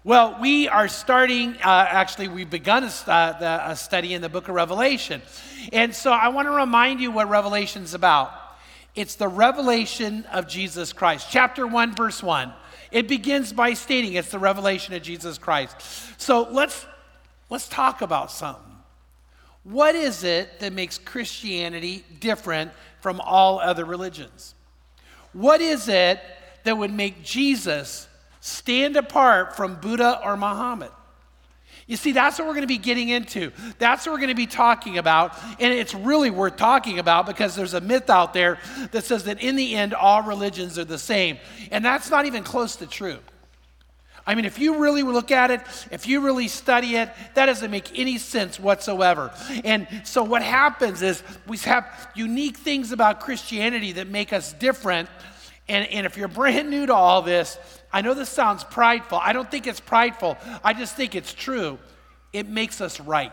Well, we are starting, we've begun a study in the book of Revelation. And so I want to remind you what Revelation's about. It's the revelation of Jesus Christ. Chapter 1, verse 1. It begins by stating it's the revelation of Jesus Christ. So let's talk about something. What is it that makes Christianity different from all other religions? What is it that would make Jesus stand apart from Buddha or Muhammad? You see, that's what we're going to be getting into. That's what we're going to be talking about. And it's really worth talking about because there's a myth out there that says that in the end, all religions are the same. And that's not even close to true. I mean, if you really look at it, if you really study it, that doesn't make any sense whatsoever. And so what happens is we have unique things about Christianity that make us different. And if you're brand new to all this, I know this sounds prideful. I don't think it's prideful. I just think it's true. It makes us right.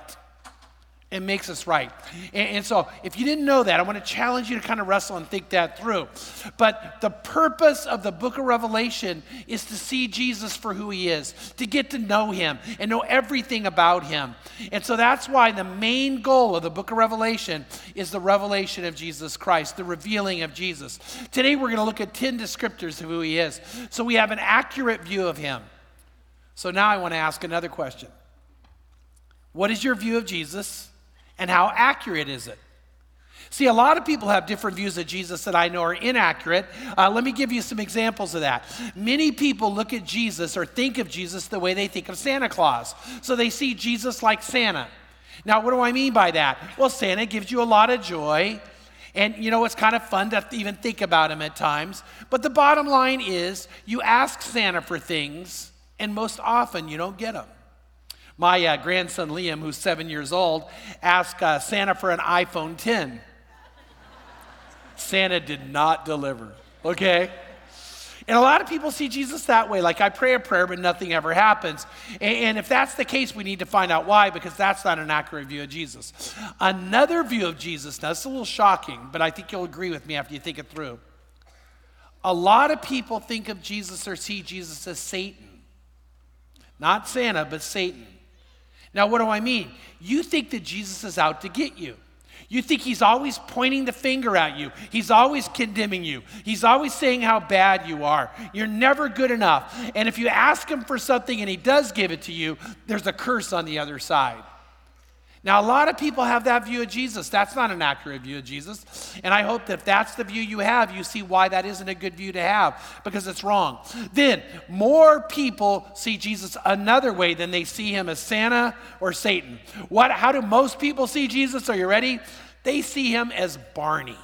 It makes us right. And so if you didn't know that, I want to challenge you to kind of wrestle and think that through. But the purpose of the book of Revelation is to see Jesus for who he is, to get to know him and know everything about him. And so that's why the main goal of the book of Revelation is the revelation of Jesus Christ, the revealing of Jesus. Today we're going to look at 10 descriptors of who he is, so we have an accurate view of him. So now I want to ask another question. What is your view of Jesus? And how accurate is it? See, a lot of people have different views of Jesus that I know are inaccurate. Let me give you some examples of that. Many people look at Jesus or think of Jesus the way they think of Santa Claus. So they see Jesus like Santa. Now, what do I mean by that? Well, Santa gives you a lot of joy. And you know, it's kind of fun to even think about him at times. But the bottom line is you ask Santa for things, and most often you don't get them. My grandson Liam, who's 7 years old, asked Santa for an iPhone 10. Santa did not deliver, okay? And a lot of people see Jesus that way, like I pray a prayer, but nothing ever happens. And if that's the case, we need to find out why, because that's not an accurate view of Jesus. Another view of Jesus, now it's a little shocking, but I think you'll agree with me after you think it through. A lot of people think of Jesus or see Jesus as Satan. Not Santa, but Satan. Now, what do I mean? You think that Jesus is out to get you. You think he's always pointing the finger at you. He's always condemning you. He's always saying how bad you are. You're never good enough. And if you ask him for something and he does give it to you, there's a curse on the other side. Now, a lot of people have that view of Jesus. That's not an accurate view of Jesus. And I hope that if that's the view you have, you see why that isn't a good view to have, because it's wrong. Then, more people see Jesus another way than they see him as Santa or Satan. How do most people see Jesus? Are you ready? They see him as Barney.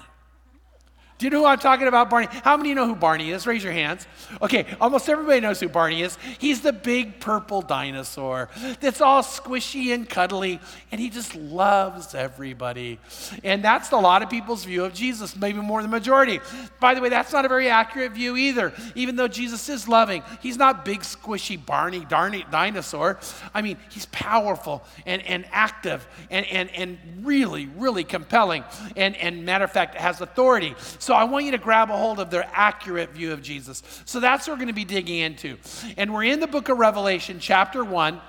Do you know who I'm talking about, Barney? How many know who Barney is? Raise your hands. Okay, almost everybody knows who Barney is. He's the big purple dinosaur that's all squishy and cuddly, and he just loves everybody. And that's a lot of people's view of Jesus, maybe more than the majority. By the way, that's not a very accurate view either. Even though Jesus is loving, he's not big, squishy Barney dinosaur. I mean, he's powerful and active and really, really compelling. And matter of fact, has authority. So I want you to grab a hold of their accurate view of Jesus. So that's what we're going to be digging into. And we're in the book of Revelation, chapter 1.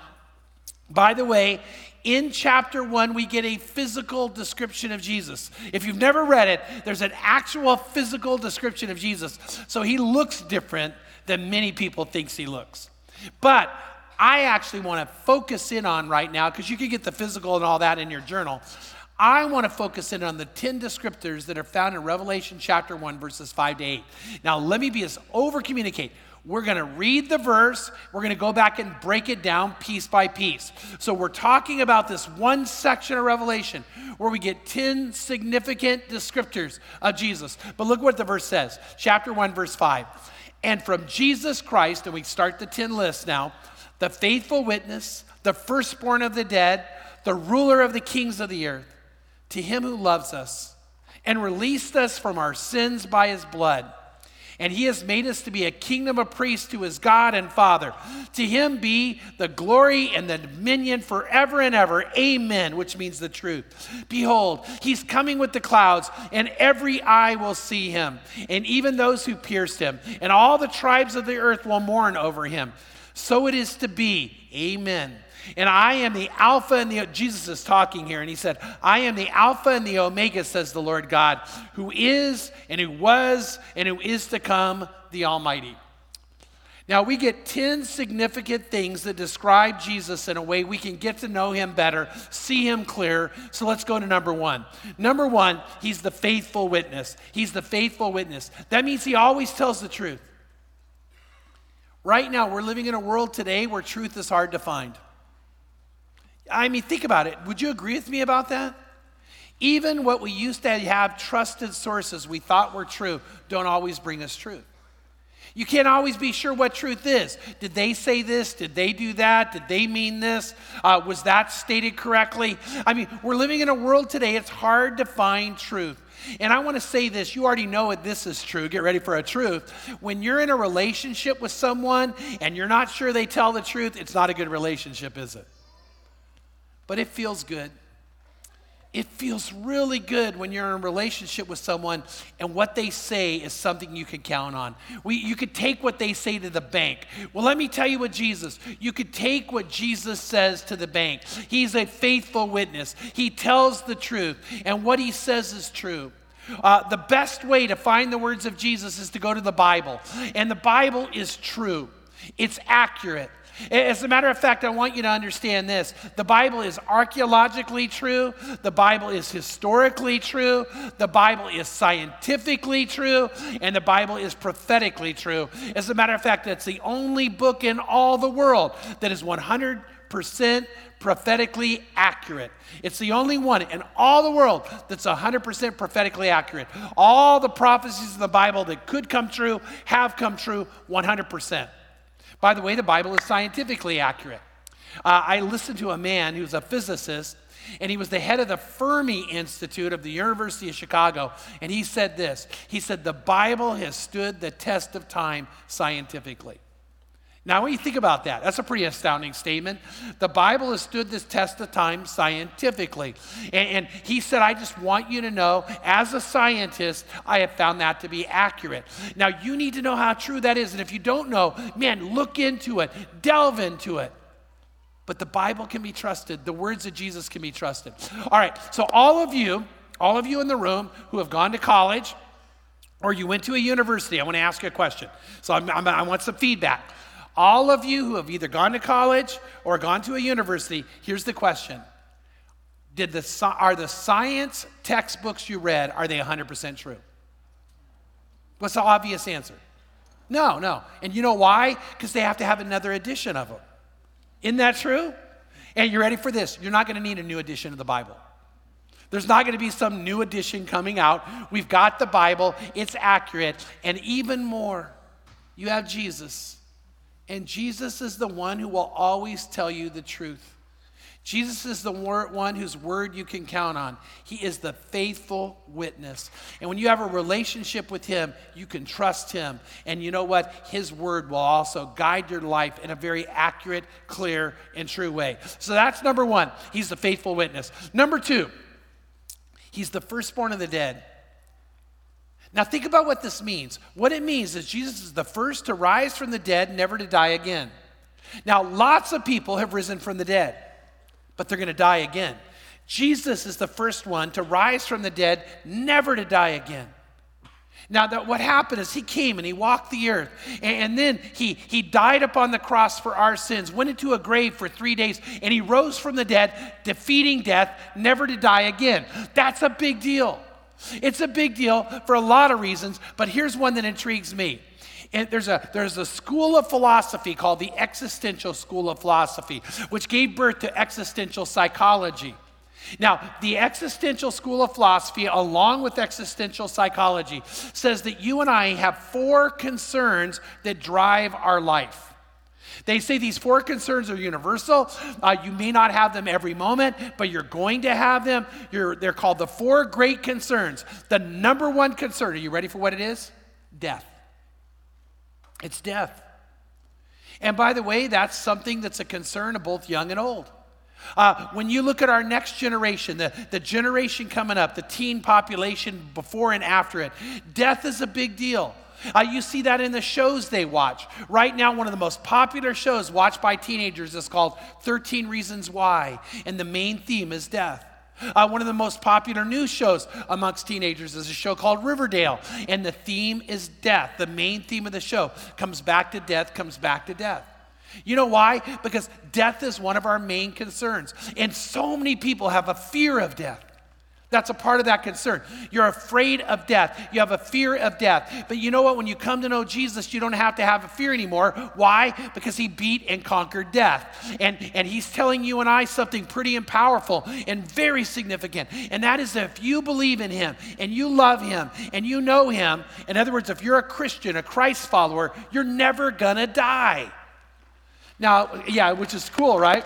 By the way, in chapter 1, we get a physical description of Jesus. If you've never read it, there's an actual physical description of Jesus. So he looks different than many people think he looks. But I actually want to focus in on right now, because you can get the physical and all that in your journal. I want to focus in on the 10 descriptors that are found in Revelation chapter 1, verses 5 to 8. Now, let me over-communicate. We're going to read the verse. We're going to go back and break it down piece by piece. So we're talking about this one section of Revelation where we get 10 significant descriptors of Jesus. But look what the verse says. Chapter 1, verse 5. And from Jesus Christ, and we start the 10 list now, the faithful witness, the firstborn of the dead, the ruler of the kings of the earth, to him who loves us and released us from our sins by his blood. And he has made us to be a kingdom of priests to his God and Father. To him be the glory and the dominion forever and ever. Amen, which means the truth. Behold, he's coming with the clouds, and every eye will see him, and even those who pierced him. And all the tribes of the earth will mourn over him. So it is to be. Amen. And I am the Alpha and the, Jesus is talking here, and he said, I am the Alpha and the Omega, says the Lord God, who is and who was and who is to come, the Almighty. Now, we get 10 significant things that describe Jesus in a way we can get to know him better, see him clearer. So let's go to number one. Number one, he's the faithful witness. He's the faithful witness. That means he always tells the truth. Right now, we're living in a world today where truth is hard to find. I mean, think about it. Would you agree with me about that? Even what we used to have trusted sources we thought were true don't always bring us truth. You can't always be sure what truth is. Did they say this? Did they do that? Did they mean this? Was that stated correctly? I mean, we're living in a world today, it's hard to find truth. And I want to say this, you already know it, this is true. Get ready for a truth. When you're in a relationship with someone and you're not sure they tell the truth, it's not a good relationship, is it? But it feels good. It feels really good when you're in a relationship with someone and what they say is something you can count on. You could take what they say to the bank. Well, let me tell you what Jesus, you could take what Jesus says to the bank. He's a faithful witness. He tells the truth, and what he says is true. The best way to find the words of Jesus is to go to the Bible, and the Bible is true. It's accurate. As a matter of fact, I want you to understand this. The Bible is archaeologically true. The Bible is historically true. The Bible is scientifically true. And the Bible is prophetically true. As a matter of fact, it's the only book in all the world that is 100% prophetically accurate. It's the only one in all the world that's 100% prophetically accurate. All the prophecies in the Bible that could come true have come true 100%. By the way, the Bible is scientifically accurate. I listened to a man who's a physicist, and he was the head of the Fermi Institute of the University of Chicago, and he said this. He said, the Bible has stood the test of time scientifically. Now, when you think about that, that's a pretty astounding statement. The Bible has stood this test of time scientifically. And he said, I just want you to know, as a scientist, I have found that to be accurate. Now, you need to know how true that is. And if you don't know, man, look into it, delve into it. But the Bible can be trusted. The words of Jesus can be trusted. All right, so all of you in the room who have gone to college or you went to a university, I want to ask you a question. So I want some feedback. All of you who have either gone to college or gone to a university, here's the question. Are the science textbooks you read, are they 100% true? What's the obvious answer? No. And you know why? Because they have to have another edition of them. Isn't that true? And you ready for this? You're not going to need a new edition of the Bible. There's not going to be some new edition coming out. We've got the Bible. It's accurate. And even more, you have Jesus. And Jesus is the one who will always tell you the truth. Jesus is the one whose word you can count on. He is the faithful witness. And when you have a relationship with him, you can trust him. And you know what? His word will also guide your life in a very accurate, clear, and true way. So that's number one. He's the faithful witness. Number two, he's the firstborn of the dead. Now think about what this means. What it means is Jesus is the first to rise from the dead, never to die again. Now lots of people have risen from the dead, but they're going to die again. Jesus is the first one to rise from the dead, never to die again. Now what happened is he came and he walked the earth, and then he died upon the cross for our sins, went into a grave for 3 days, and he rose from the dead, defeating death, never to die again. That's a big deal. It's a big deal for a lot of reasons, but here's one that intrigues me. And there's a school of philosophy called the existential school of philosophy, which gave birth to existential psychology. Now, the existential school of philosophy, along with existential psychology, says that you and I have 4 concerns that drive our life. They say these 4 concerns are universal. You may not have them every moment, but you're going to have them. They're called the 4 great concerns. The number one concern, are you ready for what it is? Death. It's death. And by the way, that's something that's a concern of both young and old. When you look at our next generation, the generation coming up, the teen population before and after it, death is a big deal. You see that in the shows they watch. Right now, one of the most popular shows watched by teenagers is called 13 Reasons Why, and the main theme is death. One of the most popular news shows amongst teenagers is a show called Riverdale, and the theme is death. The main theme of the show comes back to death, comes back to death. You know why? Because death is one of our main concerns, and so many people have a fear of death. That's a part of that concern. You're afraid of death. You have a fear of death. But you know what? When you come to know Jesus, you don't have to have a fear anymore. Why? Because he beat and conquered death. And he's telling you and I something pretty and powerful and very significant. And that is that if you believe in him and you love him and you know him, in other words, if you're a Christian, a Christ follower, you're never gonna die. Now, yeah, which is cool, right?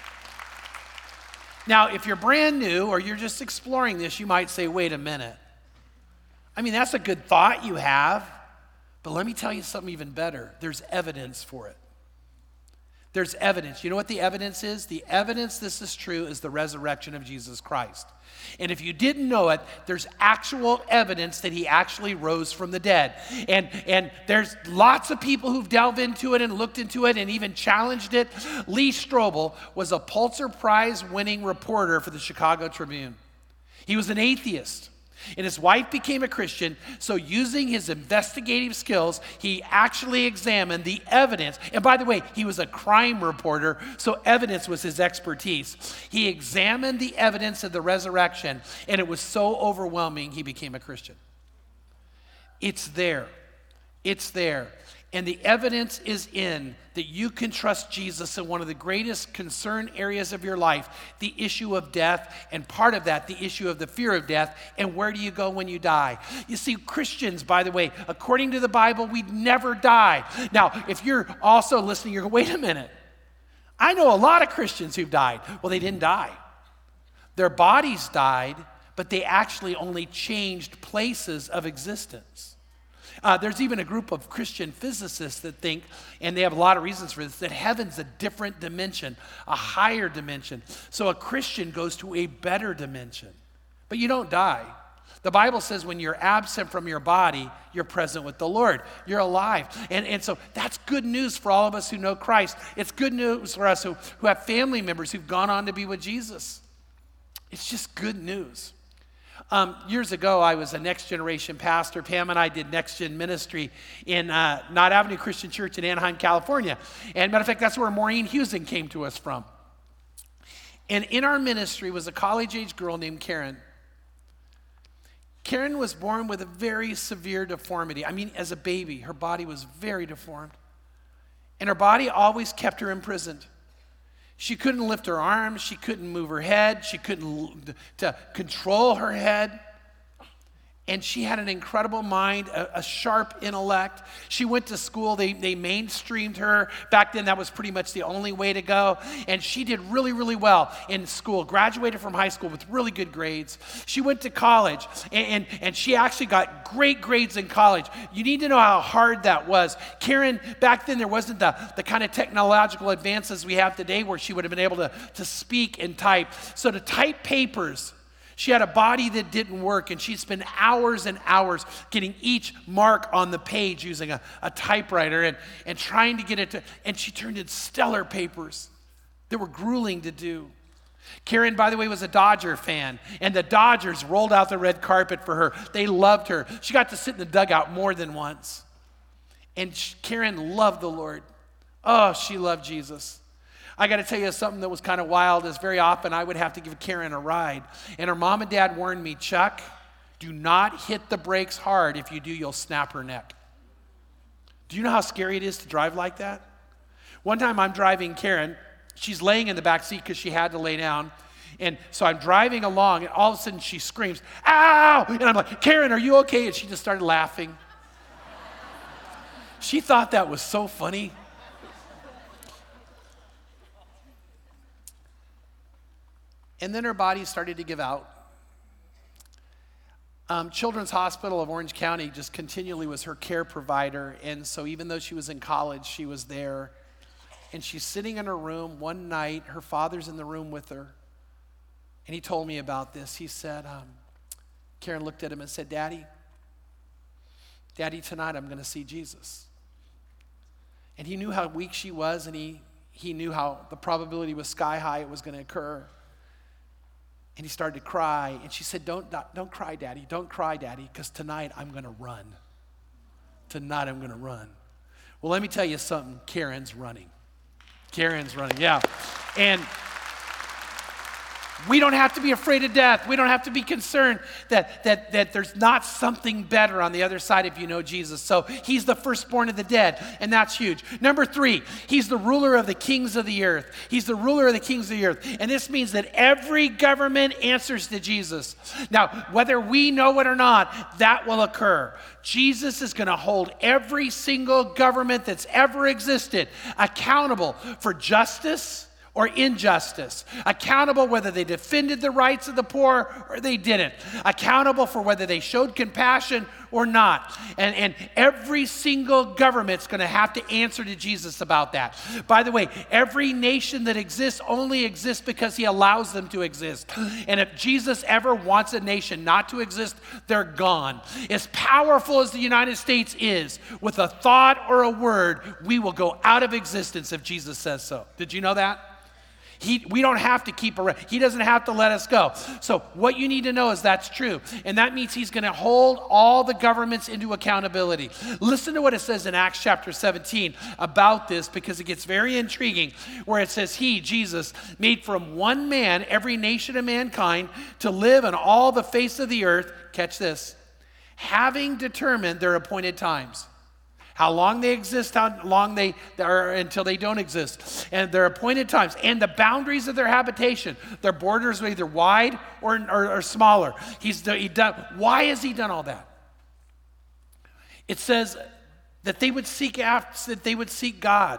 Now, if you're brand new or you're just exploring this, you might say, wait a minute. I mean, that's a good thought you have, but let me tell you something even better. There's evidence for it. There's evidence. You know what the evidence is? The evidence this is true is the resurrection of Jesus Christ. And if you didn't know it, there's actual evidence that he actually rose from the dead. And there's lots of people who've delved into it and looked into it and even challenged it. Lee Strobel was a Pulitzer Prize winning reporter for the Chicago Tribune. He was an atheist. And his wife became a Christian, so using his investigative skills, he actually examined the evidence. And by the way, he was a crime reporter, so evidence was his expertise. He examined the evidence of the resurrection, and it was so overwhelming, he became a Christian. It's there. It's there. And the evidence is in that you can trust Jesus in one of the greatest concern areas of your life, the issue of death, and part of that, the issue of the fear of death, and where do you go when you die? You see, Christians, by the way, according to the Bible, we never die. Now, if you're also listening, you're going, wait a minute. I know a lot of Christians who've died. Well, they didn't die. Their bodies died, but they actually only changed places of existence. There's even a group of Christian physicists that think, and they have a lot of reasons for this, that heaven's a different dimension, a higher dimension. So a Christian goes to a better dimension. But you don't die. The Bible says when you're absent from your body, you're present with the Lord. You're alive. And so that's good news for all of us who know Christ. It's good news for us who have family members who've gone on to be with Jesus. It's just good news. Years ago, I was a Next Generation pastor. Pam and I did Next Gen ministry in Knott Avenue Christian Church in Anaheim, California. And matter of fact, that's where Maureen Husing came to us from. And in our ministry was a college-age girl named Karen. Karen was born with a very severe deformity. I mean, as a baby, her body was very deformed. And her body always kept her imprisoned. She couldn't lift her arms. She couldn't move her head. She couldn't to control her head. And she had an incredible mind, a sharp intellect. She went to school. They mainstreamed her. Back then, that was pretty much the only way to go. And she did really, really well in school. Graduated from high school with really good grades. She went to college, and she actually got great grades in college. You need to know how hard that was. Karen, back then, there wasn't the kind of technological advances we have today where she would have been able to speak and type. So to type papers, she had a body that didn't work, and she'd spend hours and hours getting each mark on the page using a typewriter and trying to get it to, and she turned in stellar papers that were grueling to do. Karen, by the way, was a Dodger fan, and the Dodgers rolled out the red carpet for her. They loved her. She got to sit in the dugout more than once. And Karen loved the Lord. Oh, she loved Jesus. I got to tell you something that was kind of wild is very often I would have to give Karen a ride. And her mom and dad warned me, Chuck, do not hit the brakes hard. If you do, you'll snap her neck. Do you know how scary it is to drive like that? One time I'm driving Karen. She's laying in the back seat because she had to lay down. And so I'm driving along, and all of a sudden she screams, ow! And I'm like, Karen, are you okay? And she just started laughing. She thought that was so funny. And then her body started to give out. Children's Hospital of Orange County just continually was her care provider. And so even though she was in college, she was there. And she's sitting in her room one night. Her father's in the room with her. And he told me about this. He said, Karen looked at him and said, Daddy, Daddy, tonight I'm going to see Jesus. And he knew how weak she was, and he knew how the probability was sky high it was going to occur. And he started to cry, and she said, don't cry, Daddy. Don't cry, Daddy, because tonight I'm going to run. Tonight I'm going to run. Well, let me tell you something. Karen's running. Karen's running, yeah. And we don't have to be afraid of death. We don't have to be concerned that there's not something better on the other side if you know Jesus. So he's the firstborn of the dead, and that's huge. Number 3, he's the ruler of the kings of the earth. He's the ruler of the kings of the earth. And this means that every government answers to Jesus. Now, whether we know it or not, that will occur. Jesus is going to hold every single government that's ever existed accountable for justice or injustice, accountable whether they defended the rights of the poor or they didn't, accountable for whether they showed compassion or not. And every single government's going to have to answer to Jesus about that. By the way, every nation that exists only exists because he allows them to exist. And if Jesus ever wants a nation not to exist, they're gone. As powerful as the United States is, with a thought or a word, we will go out of existence if Jesus says so. Did you know that? We don't have to keep around. He doesn't have to let us go. So what you need to know is that's true. And that means he's going to hold all the governments into accountability. Listen to what it says in Acts chapter 17 about this, because it gets very intriguing, where it says he, Jesus, made from one man every nation of mankind to live on all the face of the earth. Catch this. Having determined their appointed times. How long they exist, how long they are until they don't exist. And their appointed times and the boundaries of their habitation. Their borders are either wide or smaller. Why has he done all that? It says that they would seek God.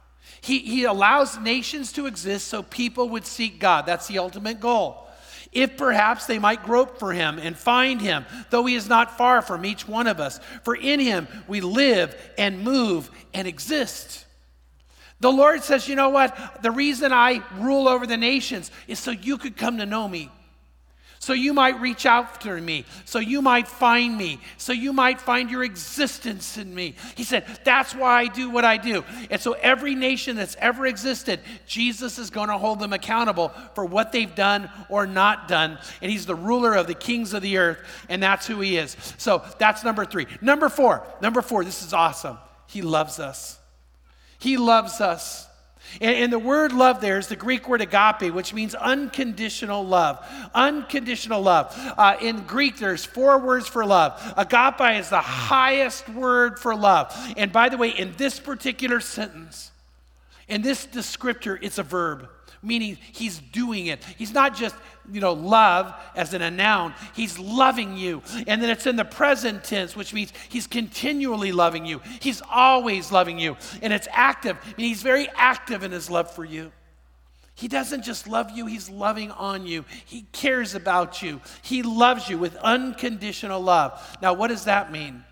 He allows nations to exist so people would seek God. That's the ultimate goal. If perhaps they might grope for him and find him, though he is not far from each one of us. For in him we live and move and exist. The Lord says, you know what? The reason I rule over the nations is so you could come to know me. So you might reach out to me. So you might find me. So you might find your existence in me. He said, that's why I do what I do. And so every nation that's ever existed, Jesus is going to hold them accountable for what they've done or not done. And he's the ruler of the kings of the earth, and that's who he is. So that's number 3. Number 4, this is awesome. He loves us. He loves us. And the word love there is the Greek word agape, which means unconditional love. Unconditional love. In Greek, there's 4 words for love. Agape is the highest word for love. And by the way, in this particular sentence, in this descriptor, it's a verb, meaning he's doing it. He's not just, love as in a noun. He's loving you. And then it's in the present tense, which means he's continually loving you. He's always loving you. And it's active. I mean, he's very active in his love for you. He doesn't just love you, he's loving on you. He cares about you. He loves you with unconditional love. Now, what does that mean?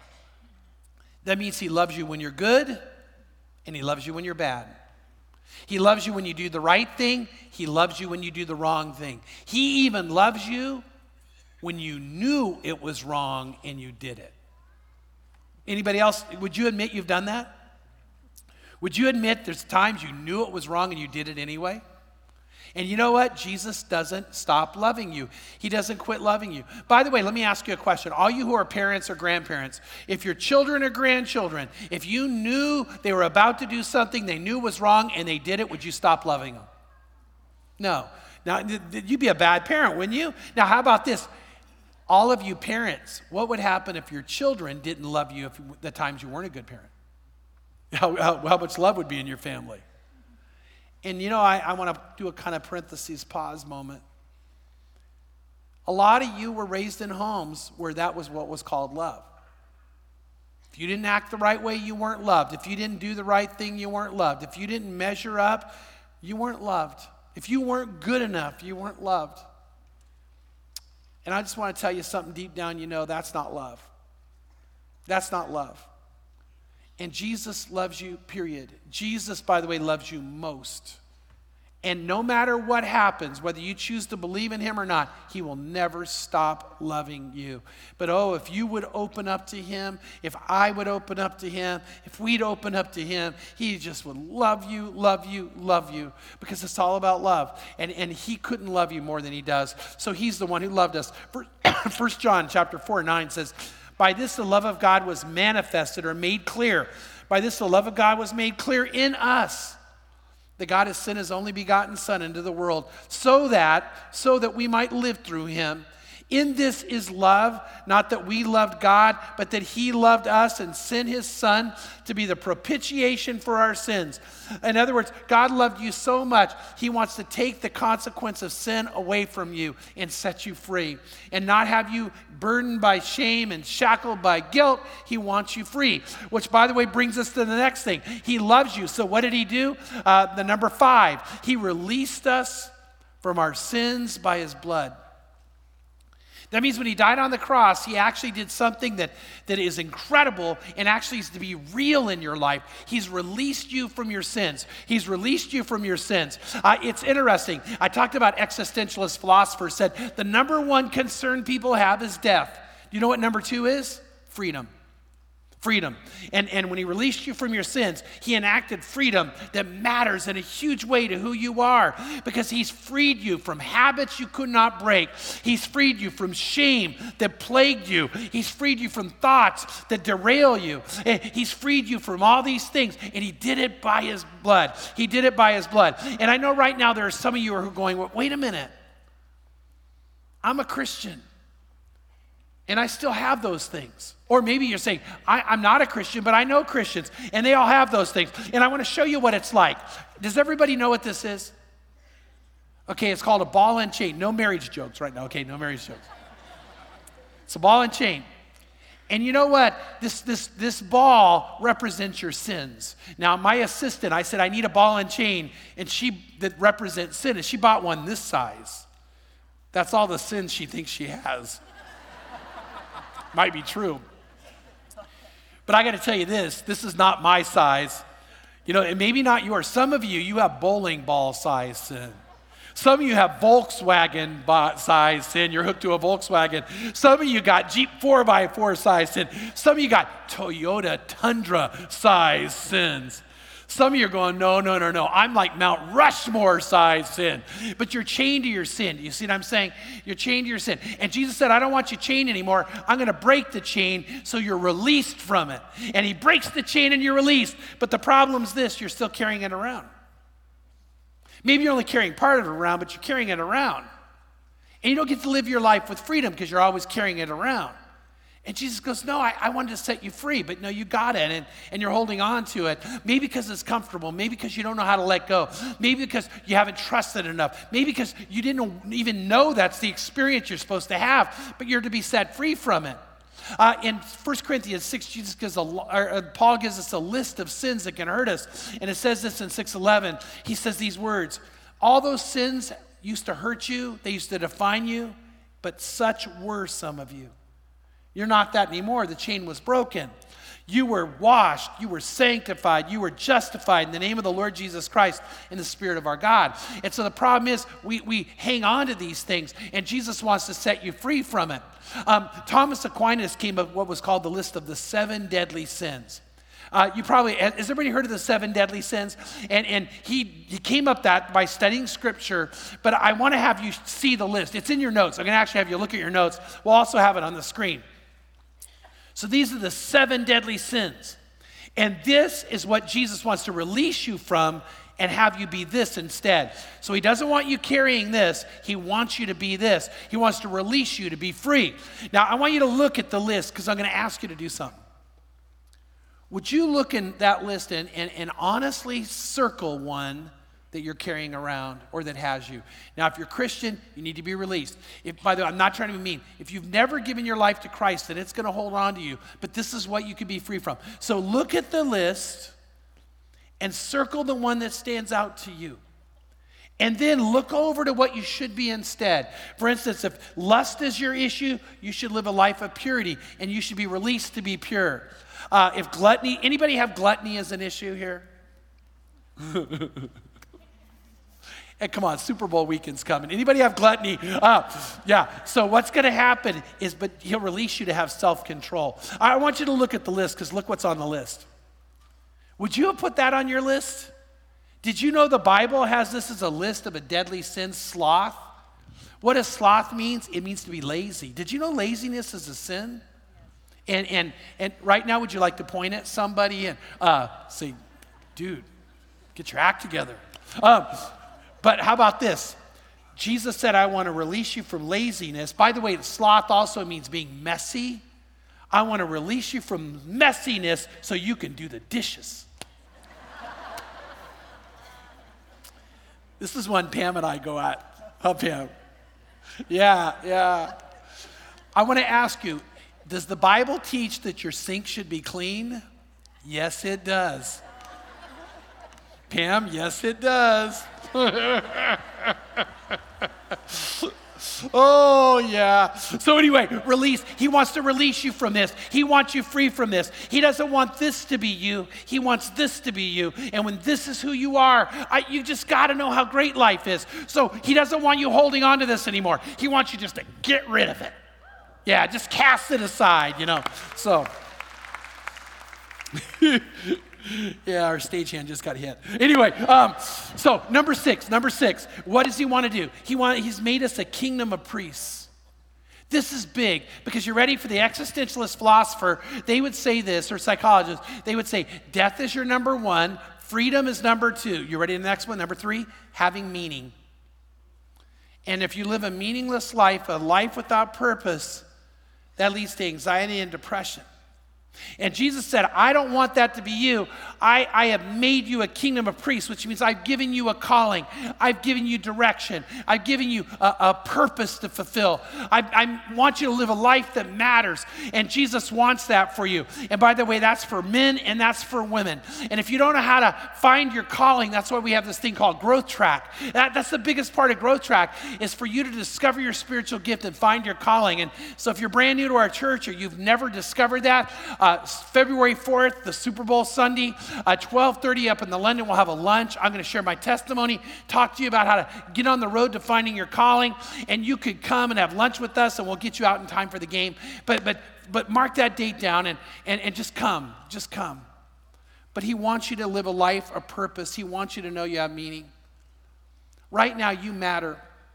That means he loves you when you're good, and he loves you when you're bad. He loves you when you do the right thing. He loves you when you do the wrong thing. He even loves you when you knew it was wrong and you did it. Anybody else, would you admit you've done that? Would you admit there's times you knew it was wrong and you did it anyway? And you know what? Jesus doesn't stop loving you. He doesn't quit loving you. By the way, let me ask you a question. All you who are parents or grandparents, if your children or grandchildren, if you knew they were about to do something they knew was wrong and they did it, would you stop loving them? No. Now, you'd be a bad parent, wouldn't you? Now, how about this? All of you parents, what would happen if your children didn't love you the times you weren't a good parent? How much love would be in your family? And I want to do a kind of parentheses pause moment. A lot of you were raised in homes where that was what was called love. If you didn't act the right way, you weren't loved. If you didn't do the right thing, you weren't loved. If you didn't measure up, you weren't loved. If you weren't good enough, you weren't loved. And I just want to tell you something deep down, that's not love. That's not love. And Jesus loves you, period. Jesus, by the way, loves you most. And no matter what happens, whether you choose to believe in him or not, he will never stop loving you. But oh, if you would open up to him, if I would open up to him, if we'd open up to him, he just would love you, love you, love you, because it's all about love. And he couldn't love you more than he does. So he's the one who loved us. 1 John chapter 4:9 says, by this the love of God was manifested or made clear. By this the love of God was made clear in us, that God has sent his only begotten Son into the world so that we might live through him. In this is love, not that we loved God, but that he loved us and sent his Son to be the propitiation for our sins. In other words, God loved you so much, he wants to take the consequence of sin away from you and set you free and not have you burdened by shame and shackled by guilt. He wants you free, which, by the way, brings us to the next thing. He loves you. So what did he do? The number 5, he released us from our sins by his blood. That means when he died on the cross, he actually did something that is incredible and actually is to be real in your life. He's released you from your sins. He's released you from your sins. It's interesting. I talked about existentialist philosophers said the number one concern people have is death. Do you know what number 2 is? Freedom. Freedom. And when he released you from your sins, he enacted freedom that matters in a huge way to who you are, because he's freed you from habits you could not break. He's freed you from shame that plagued you. He's freed you from thoughts that derail you. He's freed you from all these things, and he did it by his blood. He did it by his blood. And I know right now there are some of you who are going, well, wait a minute. I'm a Christian, and I still have those things. Or maybe you're saying, I'm not a Christian, but I know Christians, and they all have those things. And I want to show you what it's like. Does everybody know what this is? Okay, it's called a ball and chain. No marriage jokes right now. Okay, no marriage jokes. It's a ball and chain. And you know what? This ball represents your sins. Now, my assistant, I said, I need a ball and chain, and that represents sin, and she bought one this size. That's all the sins she thinks she has. Might be true. But I got to tell you this is not my size. You know, and maybe not yours. Some of you have bowling ball size sin. Some of you have Volkswagen size sin. You're hooked to a Volkswagen. Some of you got Jeep 4x4 size sin. Some of you got Toyota Tundra size sins. Some of you are going, no. I'm like Mount Rushmore size sin. But you're chained to your sin. You see what I'm saying? You're chained to your sin. And Jesus said, I don't want you chained anymore. I'm going to break the chain so you're released from it. And he breaks the chain and you're released. But the problem's this, you're still carrying it around. Maybe you're only carrying part of it around, but you're carrying it around. And you don't get to live your life with freedom because you're always carrying it around. And Jesus goes, no, I wanted to set you free, but no, you got it, and you're holding on to it. Maybe because it's comfortable. Maybe because you don't know how to let go. Maybe because you haven't trusted enough. Maybe because you didn't even know that's the experience you're supposed to have, but you're to be set free from it. In 1 Corinthians 6, Paul gives us a list of sins that can hurt us. And it says this in 6:11. He says these words, all those sins used to hurt you, they used to define you, but such were some of you. You're not that anymore. The chain was broken. You were washed. You were sanctified. You were justified in the name of the Lord Jesus Christ in the Spirit of our God. And so the problem is we hang on to these things, and Jesus wants to set you free from it. Thomas Aquinas came up with what was called the list of the 7 deadly sins. Has everybody heard of the 7 deadly sins? And he came up that by studying Scripture, but I want to have you see the list. It's in your notes. I'm going to actually have you look at your notes. We'll also have it on the screen. So these are the 7 deadly sins. And this is what Jesus wants to release you from and have you be this instead. So he doesn't want you carrying this. He wants you to be this. He wants to release you to be free. Now, I want you to look at the list because I'm going to ask you to do something. Would you look in that list and honestly circle one that you're carrying around or that has you? Now, if you're Christian, you need to be released. By the way, I'm not trying to be mean. If you've never given your life to Christ, then it's going to hold on to you. But this is what you can be free from. So look at the list and circle the one that stands out to you. And then look over to what you should be instead. For instance, if lust is your issue, you should live a life of purity, and you should be released to be pure. If gluttony, anybody have gluttony as an issue here? Hey, come on, Super Bowl weekend's coming. Anybody have gluttony? Yeah, so what's going to happen is, but he'll release you to have self-control. I want you to look at the list, because look what's on the list. Would you have put that on your list? Did you know the Bible has this as a list of a deadly sin, sloth? What does sloth means? It means to be lazy. Did you know laziness is a sin? And right now, would you like to point at somebody and say, dude, get your act together? But how about this? Jesus said, I want to release you from laziness. By the way, sloth also means being messy. I want to release you from messiness so you can do the dishes. This is one Pam and I go at. Huh, Pam? Yeah. I want to ask you, does the Bible teach that your sink should be clean? Yes, it does. Pam, yes, it does. Oh, yeah. So anyway, release. He wants to release you from this. He wants you free from this. He doesn't want this to be you. He wants this to be you. And when this is who you are, you just got to know how great life is. So he doesn't want you holding on to this anymore. He wants you just to get rid of it. Yeah, just cast it aside, So, yeah, our stagehand just got hit. Anyway, so number six, what does he want to do? He's made us a kingdom of priests. This is big, because you're ready for the existentialist philosopher. They would say this, or psychologists, they would say, death is your number one, freedom is number two. You ready for the next one? Number three, having meaning. And if you live a meaningless life, a life without purpose, that leads to anxiety and depression. And Jesus said, I don't want that to be you. I have made you a kingdom of priests, which means I've given you a calling. I've given you direction. I've given you a purpose to fulfill. I want you to live a life that matters. And Jesus wants that for you. And by the way, that's for men and that's for women. And if you don't know how to find your calling, that's why we have this thing called Growth Track. That's the biggest part of Growth Track, is for you to discover your spiritual gift and find your calling. And so if you're brand new to our church or you've never discovered that, February 4th, the Super Bowl Sunday, 12:30 up in the London, we'll have a lunch. I'm going to share my testimony, talk to you about how to get on the road to finding your calling, and you could come and have lunch with us, and we'll get you out in time for the game. But mark that date down and just come. But he wants you to live a life of purpose. He wants you to know you have meaning. Right now, you matter.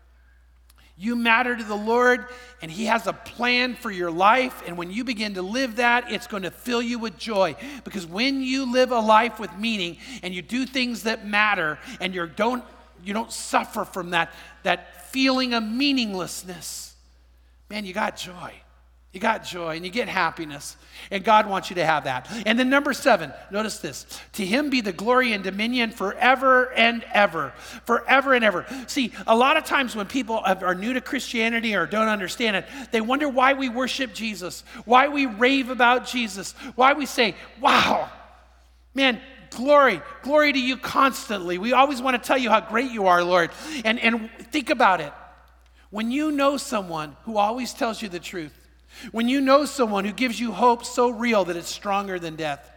You matter to the Lord, and he has a plan for your life. And when you begin to live that, it's going to fill you with joy. Because when you live a life with meaning and you do things that matter, and you don't suffer from that feeling of meaninglessness, man, you got joy. You got joy and you get happiness. And God wants you to have that. And then number 7, notice this. To him be the glory and dominion forever and ever. Forever and ever. See, a lot of times when people are new to Christianity or don't understand it, they wonder why we worship Jesus, why we rave about Jesus, why we say, wow, man, glory to you constantly. We always want to tell you how great you are, Lord. And think about it. When you know someone who always tells you the truth, when you know someone who gives you hope so real that it's stronger than death,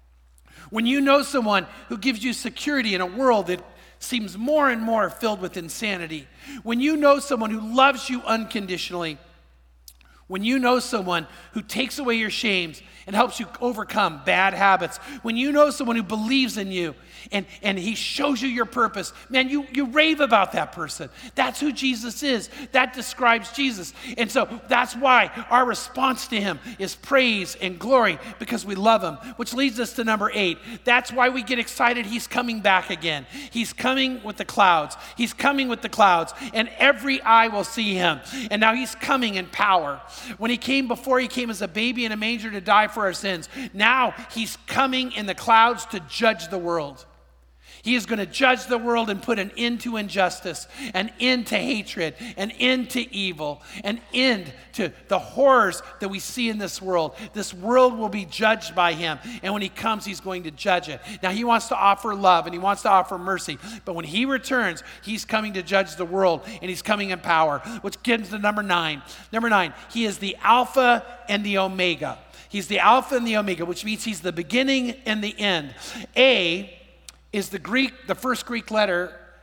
when you know someone who gives you security in a world that seems more and more filled with insanity, when you know someone who loves you unconditionally, when you know someone who takes away your shames and helps you overcome bad habits, when you know someone who believes in you and he shows you your purpose, man, you rave about that person. That's who Jesus is. That describes Jesus. And so that's why our response to him is praise and glory, because we love him, which leads us to number 8. That's why we get excited. He's coming back again. He's coming with the clouds. He's coming with the clouds, and every eye will see him. And now he's coming in power. When he came before, he came as a baby in a manger to die for our sins. Now he's coming in the clouds to judge the world. He is going to judge the world and put an end to injustice, an end to hatred, an end to evil, an end to the horrors that we see in this world. This world will be judged by him, and when he comes, he's going to judge it. Now, he wants to offer love, and he wants to offer mercy, but when he returns, he's coming to judge the world, and he's coming in power, which gets to number 9. Number 9, he is the Alpha and the Omega. He's the Alpha and the Omega, which means he's the beginning and the end. A is the first Greek letter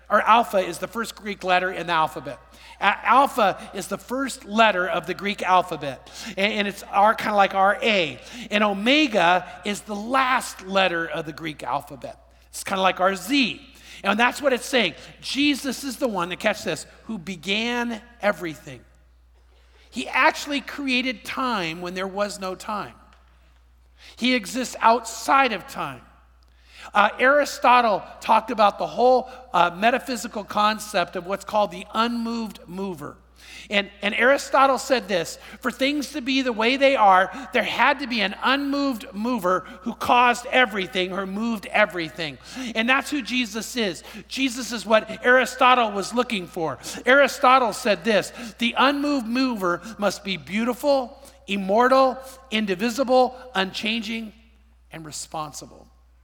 or alpha is the first Greek letter in the alphabet. Alpha is the first letter of the Greek alphabet, and it's kind of like our A. And omega is the last letter of the Greek alphabet. It's kind of like our Z. And that's what it's saying. Jesus is the one, to catch this, who began everything. He actually created time when there was no time. He exists outside of time. Aristotle talked about the whole metaphysical concept of what's called the unmoved mover. And Aristotle said this: for things to be the way they are, there had to be an unmoved mover who caused everything or moved everything. And that's who Jesus is. Jesus is what Aristotle was looking for. Aristotle said this: the unmoved mover must be beautiful, immortal, indivisible, unchanging, and responsible.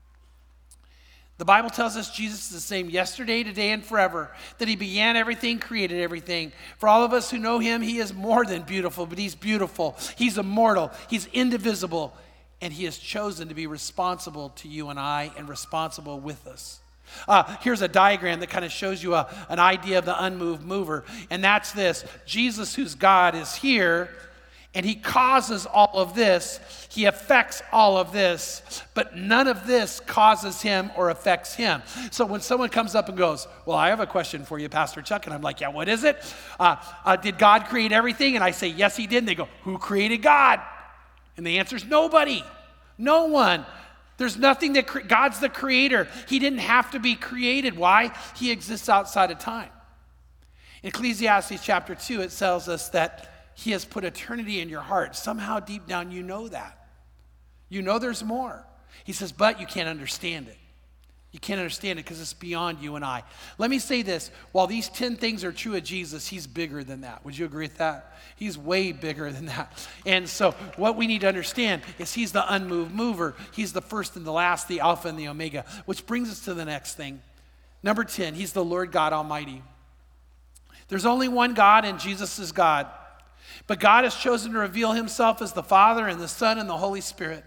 The Bible tells us Jesus is the same yesterday, today, and forever, that he began everything, created everything. For all of us who know him, he is more than beautiful, but he's beautiful. He's immortal. He's indivisible. And he has chosen to be responsible to you and I, and responsible with us. Here's a diagram that kind of shows you an idea of the unmoved mover. And that's this: Jesus, who's God, is here. And he causes all of this. He affects all of this. But none of this causes him or affects him. So when someone comes up and goes, well, I have a question for you, Pastor Chuck. And I'm like, yeah, what is it? Did God create everything? And I say, yes, he did. And they go, who created God? And the answer is nobody. No one. There's nothing that, God's the creator. He didn't have to be created. Why? He exists outside of time. In Ecclesiastes chapter 2, it tells us that he has put eternity in your heart. Somehow deep down you know that. You know there's more. He says, but you can't understand it. You can't understand it because it's beyond you and I. Let me say this. While these 10 things are true of Jesus, he's bigger than that. Would you agree with that? He's way bigger than that. And so what we need to understand is he's the unmoved mover. He's the first and the last, the Alpha and the Omega. Which brings us to the next thing. Number 10, he's the Lord God Almighty. There's only one God, and Jesus is God. But God has chosen to reveal himself as the Father and the Son and the Holy Spirit.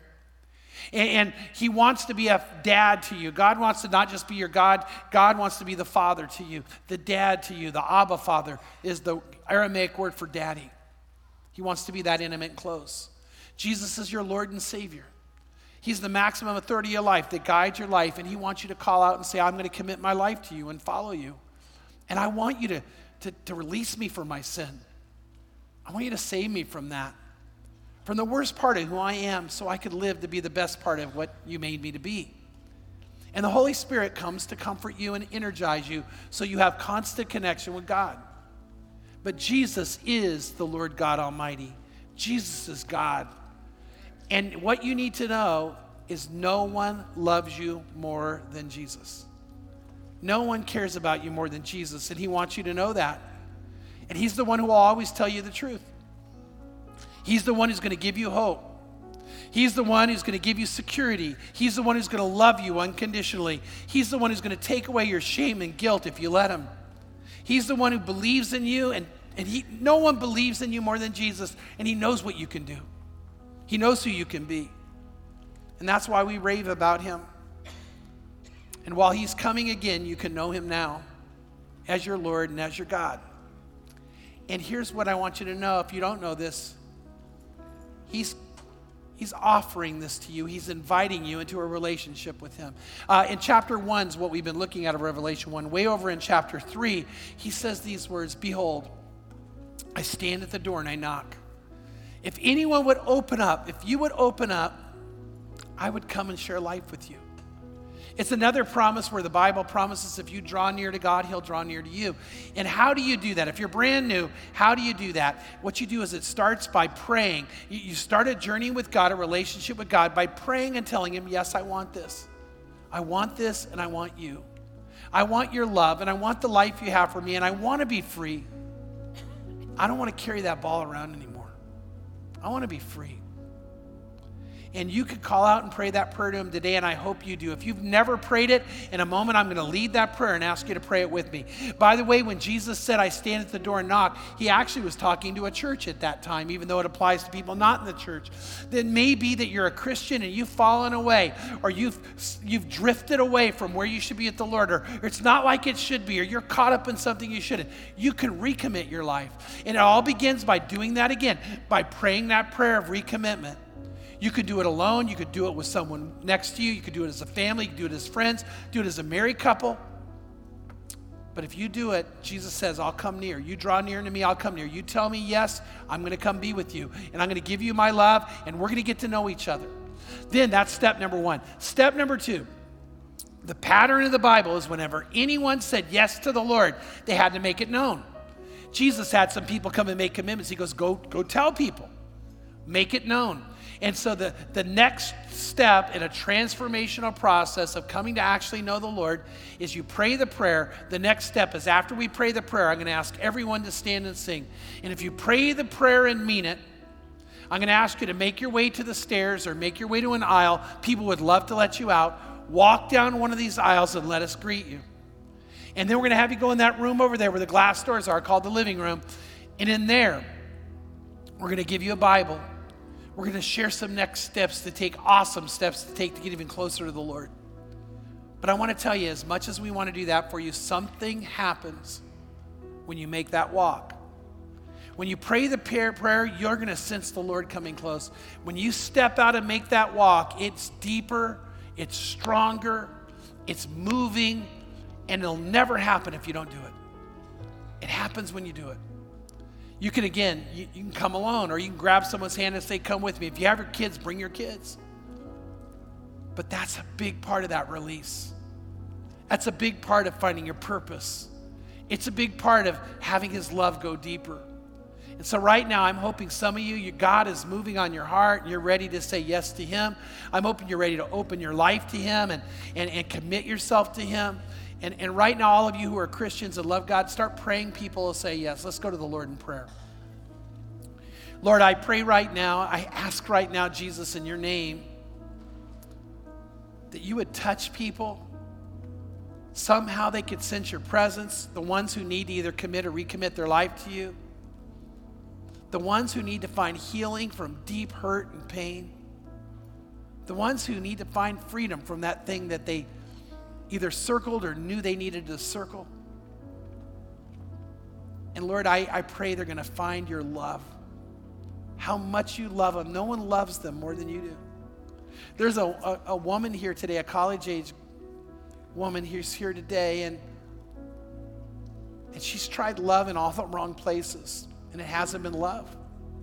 And he wants to be a dad to you. God wants to not just be your God. God wants to be the Father to you, the dad to you. The Abba Father is the Aramaic word for daddy. He wants to be that intimate and close. Jesus is your Lord and Savior. He's the maximum authority of your life that guides your life. And he wants you to call out and say, I'm going to commit my life to you and follow you. And I want you to release me from my sin. I want you to save me from that, from the worst part of who I am, so I could live to be the best part of what you made me to be. And the Holy Spirit comes to comfort you and energize you so you have constant connection with God. But Jesus is the Lord God Almighty. Jesus is God. And what you need to know is no one loves you more than Jesus. No one cares about you more than Jesus, and he wants you to know that. And he's the one who will always tell you the truth. He's the one who's going to give you hope. He's the one who's going to give you security. He's the one who's going to love you unconditionally. He's the one who's going to take away your shame and guilt if you let him. He's the one who believes in you, and no one believes in you more than Jesus, and he knows what you can do. He knows who you can be. And that's why we rave about him. And while he's coming again, you can know him now as your Lord and as your God. And here's what I want you to know if you don't know this. He's offering this to you. He's inviting you into a relationship with him. In chapter 1 is what we've been looking at of Revelation 1. Way over in chapter 3, he says these words, behold, I stand at the door and I knock. If anyone would open up, if you would open up, I would come and share life with you. It's another promise where the Bible promises if you draw near to God, he'll draw near to you. And how do you do that? If you're brand new, how do you do that? What you do is it starts by praying. You start a journey with God, a relationship with God, by praying and telling him, yes, I want this. I want this and I want you. I want your love and I want the life you have for me and I want to be free. I don't want to carry that ball around anymore. I want to be free. And you could call out and pray that prayer to him today, and I hope you do. If you've never prayed it, in a moment I'm going to lead that prayer and ask you to pray it with me. By the way, when Jesus said, I stand at the door and knock, he actually was talking to a church at that time, even though it applies to people not in the church. Then may be that you're a Christian and you've fallen away, or you've drifted away from where you should be at the Lord, or it's not like it should be, or you're caught up in something you shouldn't. You can recommit your life. And it all begins by doing that again, by praying that prayer of recommitment. You could do it alone. You could do it with someone next to you. You could do it as a family. You could do it as friends. Do it as a married couple. But if you do it, Jesus says, I'll come near. You draw near to me, I'll come near. You tell me yes, I'm going to come be with you. And I'm going to give you my love, and we're going to get to know each other. Then that's step number one. Step number two, the pattern of the Bible is whenever anyone said yes to the Lord, they had to make it known. Jesus had some people come and make commitments. He goes, go tell people. Make it known. And so the next step in a transformational process of coming to actually know the Lord is you pray the prayer. The next step is after we pray the prayer, I'm going to ask everyone to stand and sing. And if you pray the prayer and mean it, I'm going to ask you to make your way to the stairs or make your way to an aisle. People would love to let you out. Walk down one of these aisles and let us greet you. And then we're going to have you go in that room over there where the glass doors are, called the living room. And in there, we're going to give you a Bible. We're going to share some next steps to take, awesome steps to take to get even closer to the Lord. But I want to tell you, as much as we want to do that for you, something happens when you make that walk. When you pray the prayer, you're going to sense the Lord coming close. When you step out and make that walk, it's deeper, it's stronger, it's moving, and it'll never happen if you don't do it. It happens when you do it. You can, again, you can come alone, or you can grab someone's hand and say, come with me. If you have your kids, bring your kids. But that's a big part of that release. That's a big part of finding your purpose. It's a big part of having his love go deeper. And so right now, I'm hoping some of you, God is moving on your heart, and you're ready to say yes to him. I'm hoping you're ready to open your life to him and commit yourself to him. And right now, all of you who are Christians and love God, start praying people will say yes. Let's go to the Lord in prayer. Lord, I pray right now, I ask right now, Jesus, in your name, that you would touch people. Somehow they could sense your presence, the ones who need to either commit or recommit their life to you, the ones who need to find healing from deep hurt and pain, the ones who need to find freedom from that thing that they either circled or knew they needed to circle. And Lord, I pray they're going to find your love, how much you love them. No one loves them more than you do. There's a woman here today, a college-age woman who's here today, and she's tried love in all the wrong places, and it hasn't been love.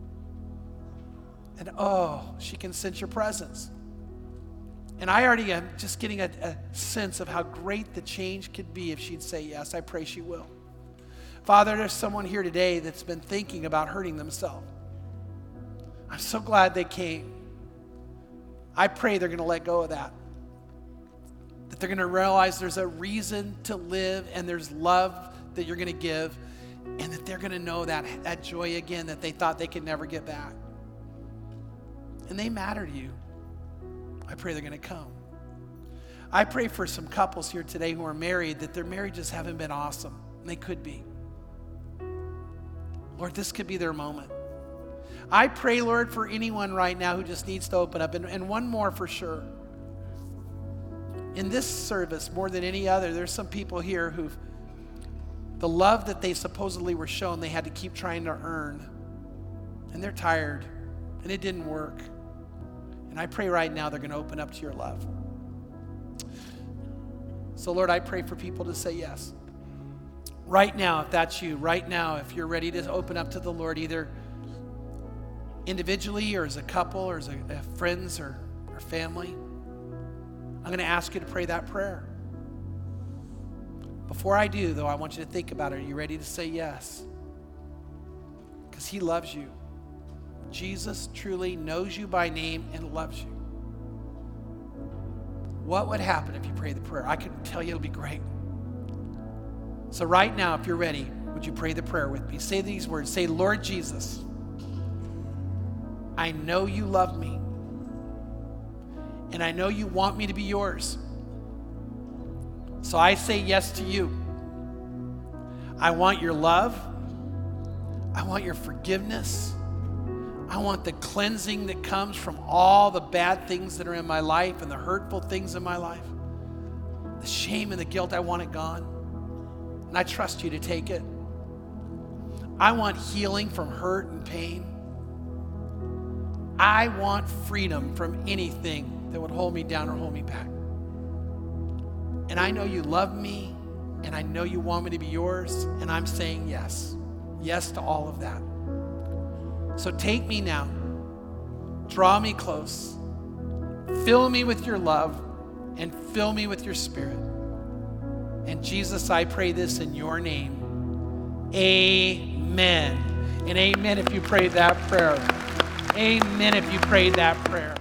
And she can sense your presence. And I already am just getting a sense of how great the change could be if she'd say yes. I pray she will. Father, there's someone here today that's been thinking about hurting themselves. I'm so glad they came. I pray they're going to let go of that. That they're going to realize there's a reason to live, and there's love that you're going to give, and that they're going to know that joy again that they thought they could never get back. And they matter to you. I pray they're going to come. I pray for some couples here today who are married that their marriages haven't been awesome, and they could be. Lord, this could be their moment. I pray, Lord, for anyone right now who just needs to open up, and one more for sure. In this service, more than any other, there's some people here who the love that they supposedly were shown, they had to keep trying to earn, and they're tired, and it didn't work. And I pray right now they're going to open up to your love. So, Lord, I pray for people to say yes. Right now, if that's you, right now, if you're ready to open up to the Lord, either individually or as a couple or as friends or family, I'm going to ask you to pray that prayer. Before I do, though, I want you to think about it. Are you ready to say yes? Because he loves you. Jesus truly knows you by name and loves you. What would happen if you pray the prayer? I can tell you it'll be great. So right now, if you're ready, would you pray the prayer with me? Say these words. Say, Lord Jesus, I know you love me, and I know you want me to be yours. So I say yes to you. I want your love. I want your forgiveness. I want the cleansing that comes from all the bad things that are in my life and the hurtful things in my life. The shame and the guilt, I want it gone. And I trust you to take it. I want healing from hurt and pain. I want freedom from anything that would hold me down or hold me back. And I know you love me, and I know you want me to be yours, and I'm saying yes. Yes to all of that. So take me now. Draw me close. Fill me with your love, and fill me with your Spirit. And Jesus, I pray this in your name. Amen. And amen if you prayed that prayer. Amen if you prayed that prayer.